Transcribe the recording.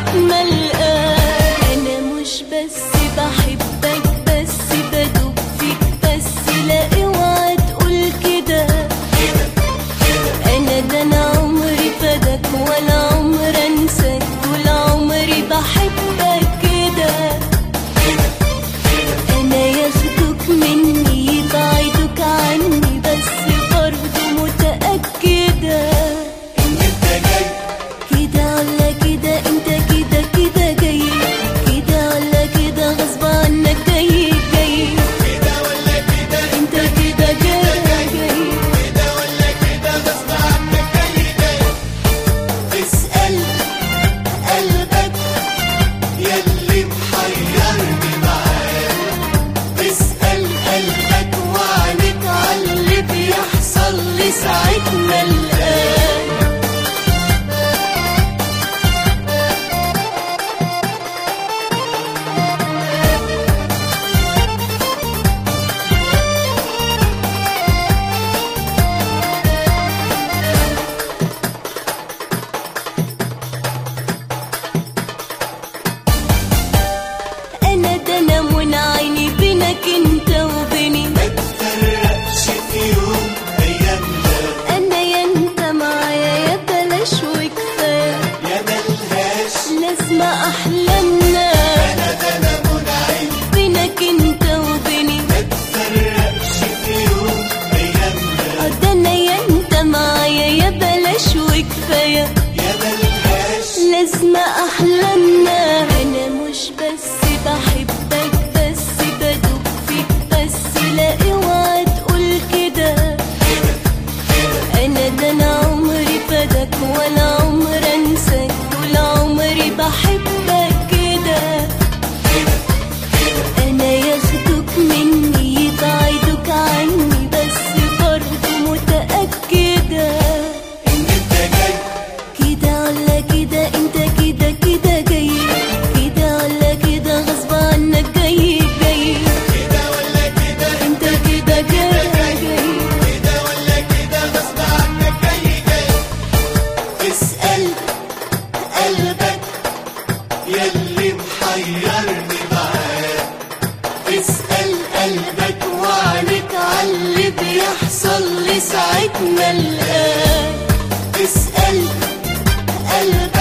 ساعتنا الآن. أنا مش بس بحبك بس بدوب فيك بس، لا اوعى تقول كده. أنا عمري فداك ولا عمر أنساك، طول عمري بحبك كده. أنا ياخدوك مني يبعدوك عني، بس برضه متأكدة إن أنت جاي كده ولا كده. أنت كده كده جاي كده ولا كده، غصب عنك جاي جاي كده ولا كده. أنت كده جاي جاي. كده ولا كده غصب عنك جاي جاي. اسأل قلبك ياللي محيرني معاك، اسأل قلبك وعينك عاللي بيحصل لي ساعتنا الآن. أنا من عيني بينك أنت وبيني، ما تفرقش في يوم أيامنا، أنا يا أنت معايا يا بلاش وكفاية، يا ملهاش لازمة أحلامنا. أنا منعم. بينك أنت وبيني، ما تفرقش في يوم أيامنا، ده أنا يا أنت معايا يا بلاش وكفاية، يا ملهاش لازمة أحلامنا. أنا مش بس بحبك بس بدوب فيك بس، لا اوعى تقول كده. أنا عمري فداك ولا عمر أنساك، طول عمري بحبك كده. أنا ياخدوك مني يبعدوك عني، بس برضه متأكدة إن أنت جاي كده ولا كده. أنت كده كده جاي كده ولا كده، غصب عنك جاي جاي كده ولا كده. أنت كده جاي جاي. كده ولا كده غصب عنك جاي جاي. اسأل قلبك ياللي محيرني معاك، اسأل قلبك وعينك عاللي بيحصل لي ساعتنا الآن. اسأل قلبك